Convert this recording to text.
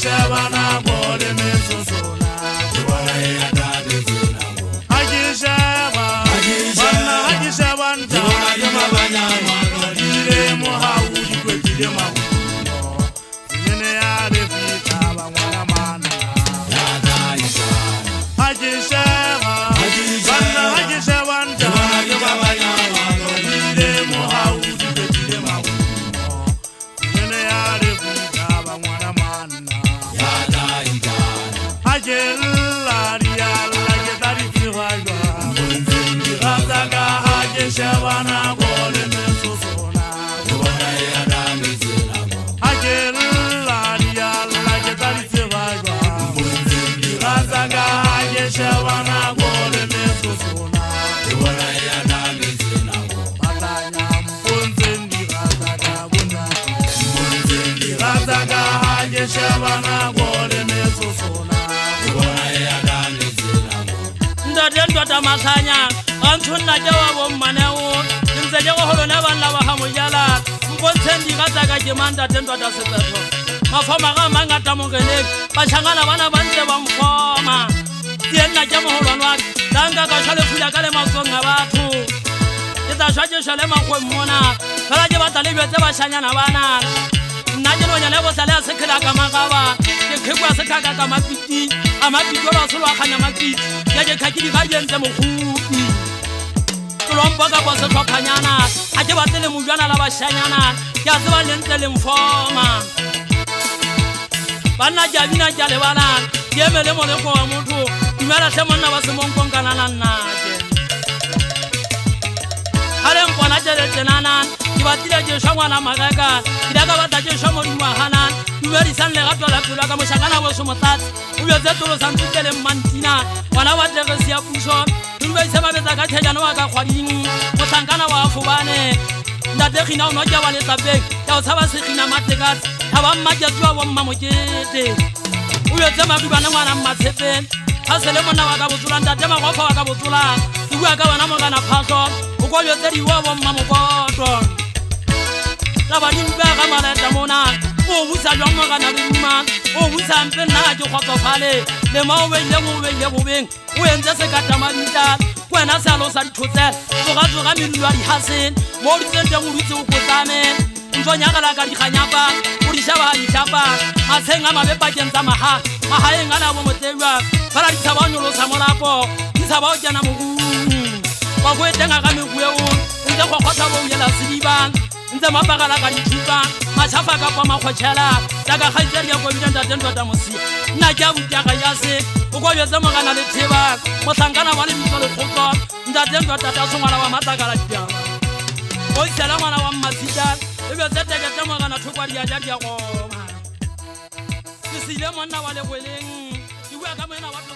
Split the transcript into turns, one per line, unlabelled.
Shabana Bole Mesosona, Haji Shaba, Haji Shabanta, Yamabana, Ile Mohaudi, Kwetidema, Yenea de Vita, Wanamana, Haji Shaba, Haji Shabanta, Yamabana, Ile Mohaudi, Kwetidema, Yenea de Vita, Wanamana. Shabana Bole Mesosona, Shabana Bole Mesosona, Patanyam Punzendi Razaga Bunda, Razaga Haje Shabana Bole Mesosona, Ndadendo Tamasanya, Antuna Jawa Manao, Nzajawa Holona Hamuyala, Punzendi Razaga Jimanda Tendo Taseto, Mafama Manga Tamugene, Pachangana Vana Bande Bamfoma. Tiena jamu holonwa danga ka shale fuya kale masonga batho ita shwaje shale makwe mona kala je batale betse ba shanyana bana nna je no nyane bo sale asekela ka magaba ke khekwa sekaka ka mapiti amapiti lo solwa khanya mapiti ya je khakidi ga yentse mogupi tolompa ka bo se tlhophanyana a ke batele mujana la ba shanyana ya se ba lentele mfoma bana jabina jale bana yemele mo le ko motho Mera semana va se monko kanana naje ale mpona jere tenana kibatile je shangwana magaka kidaga bataje shomo dimahana numeri san le gato la tula ka moshakana bo somotat o betse tolo santile mantina wana wa tere sia puso numbe se ba betsa ka thejana wa ka khwading mo tsankana wa fubane ndate khina o no ja wa le tabe ya o tsaba se khina matekat thaba mmajetwa wa mmamokete o betse mabibana ngwana mmatsepe Asele mona wa ka botula ntate magofa wa ka botula bua ka bana mo kana phaso o go yo tsedi wa bo mma mo koto la ba di bua ka mala ta mona o busa jwa mo kana buma o busa mpe na ke khotso phale le ma o be le go beng o entse se ka tamanita kwena sa lo sa dithotse go ga milu ya di hasen mo di tsente mo ditse o kotsame ntsonya ka la ka di khanyapa o di shaba di chapa a tsenga mabe pa kentsa maha e ngana bo motewa fala di tsabano lo sa morapo di tsabao jana mo wa go etenga ka megwe o ntse go khotsa bo yela sidiba ntse mapagala ka dithupa matshafa ka kwa makgotshela daga khaitsedi ya go bidanta tento ta mosi nna ke a butya ga ya se o go yetsa mo kana le theba mo tsankana ba le bitso le khotso nda tento ta ta songwana wa matakala dia o tsela ngwana wa mmatsita e be tse teke mo kana thokwa dia go sile monna wa le gweleng di bua ka mena wa